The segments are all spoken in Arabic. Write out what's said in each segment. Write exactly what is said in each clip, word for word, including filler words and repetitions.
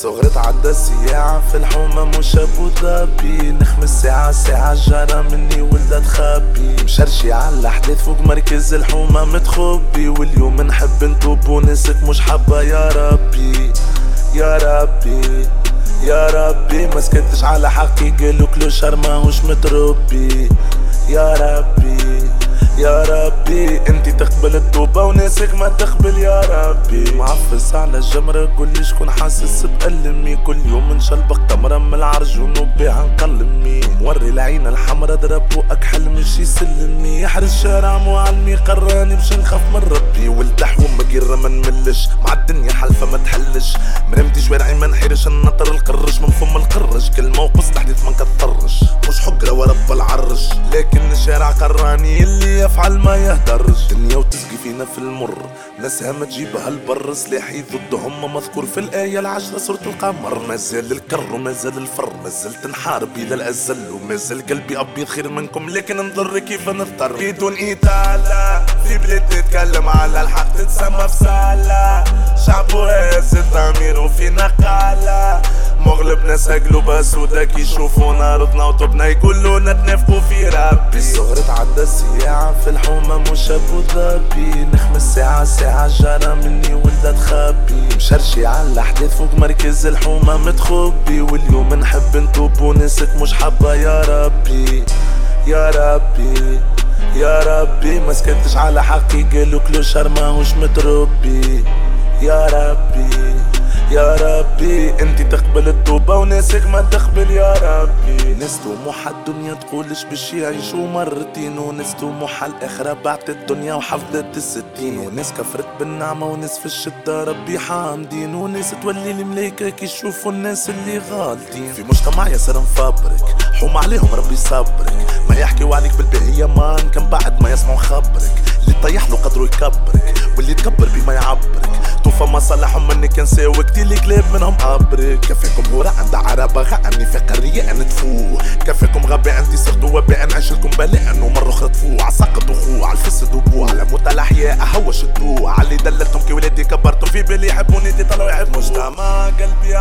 صغري تعدى السياعة في الحومة مش ابو ظبي، نخمس ساعة ساعة جارة مني ولدها تخبي، مشرشي على الاحداث فوق مركز الحومة متخبي، واليوم نحب نتوب ونسك مش حبة يا ربي يا ربي يا ربي. ما سكتش على حقي قالوا كلو شر ماهوش متربي يا ربي يا ربي. انتي تقبل التوبة وناسك ما تقبل يا ربي. معفس على الجمرة قولي شكون حاسس بألمي، كل يوم نشلبق تمرة من العرج ونوبيها نقلمي، موري العين الحمرا ضرب اكحل مش يسلمني، يحرز شارع معلمي قراني باش نخاف من ربي، والتح ومقيرة ما نملش مع الدنيا حلفة ما تحلش، منمتي شوارعي ما نحيرش النطر القرش من فم القرش، كل موقف تحديث ما نكثرش مش حقرة ورب العرش، لكن الشارع قراني اللي يفعل ما يهدرش، دنيا وتسقي فينا في المر ناسها ما تجيبها البر، سلاحي ضدهم مذكور في الآية العشرة سورة القمر، ما زال الكر وما زال الفر، ما زلت نحارب إلى الأزل وما زال قلبي أبيض خير منكم، لكن نضر كيف نضطر بدون إطالة في بلاد تتكلم على الحق تتسمى في سالة، شعب وهاز الضمير وفي نقالة، مغلب ناس قلوبها سودا كي يشوفونا رضنا وطبنا يقولونا تنافقوا في ربي. صغري تعدى السياعة في الحومة مش ابو ظبي، نخمس ساعة ساعة جارة مني ولدها تخبي، مشرشي على الاحداث فوق مركز الحومة متخبي، واليوم نحب نتوب ونسك مش حبة يا ربي يا ربي يا ربي. ما سكتش على حقي قالوا كلو شر ماهوش متربي يا ربي يا ربي. انتي تقبل التوبة وناسك ما تقبل يا ربي. ناس طموح الدنيا تقولش باش يعيشوا مرتين، وناس طموح الاخرة بعت الدنيا وحفظت الستين، وناس كفرت بالنعمة وناس في الشدة ربي حامدين، وناس تولي الملايكة كي يشوفوا الناس اللي غالطين، في مجتمع ياسر مفبرك حوم عليهم ربي صبرك، ما يحكيوا عليك بالباهية مان كان بعد ما يسمعوا خبرك، اللي طيح له قدره يكبرك واللي تكبر بما يعبرك، توفى مصالحهم منك نساوي كتير الكلاب منهم ابرك، كفاكم هورا عند عربة غاني في قرية نتفو، كفاكم غباء انتي صرتوا وباء نعيش لكم بلاء ومرة اخرى تفو، عساقط وخو على الفسد وبو على موت الاحياء هوش الدو، على اللي دللتم كي ولادي كبرتم في بالي يحبوني دي طلعوا يحبوا، مجتمع قلبي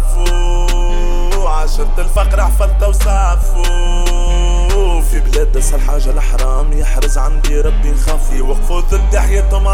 عفو عشرة الفقر حفظت وصافو، في بلاد اسهل حاجة الحرام يحرز عندي ربي نخاف، يوقفوا ضد حياتهم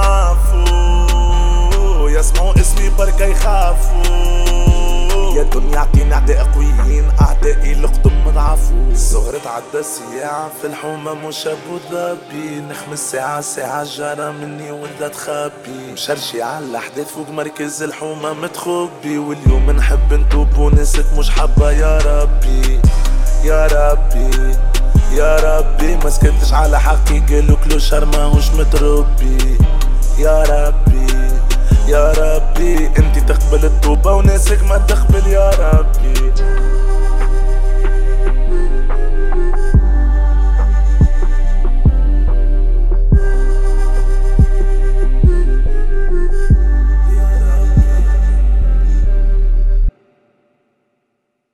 عافو، يسمعوا اسمي بركة يخافوا، يا دنيا اعطيني اعداء قويين اعدائي لقدم مضعفو. صغري تعدى السياعة في الحومة مش ابو ظبي، نخمس ساعة ساعة جارة مني ولدها تخبي، مشرشي على الاحداث فوق مركز الحومة متخبي، واليوم نحب نتوب ونسك مش حبة يا ربي يا ربي يا ربي. ما سكتش على حقي قالوا كلو شر ماهوش متربي يا ربي يا ربي. انتي تقبل التوبة وناسك ما تقبل يا ربي.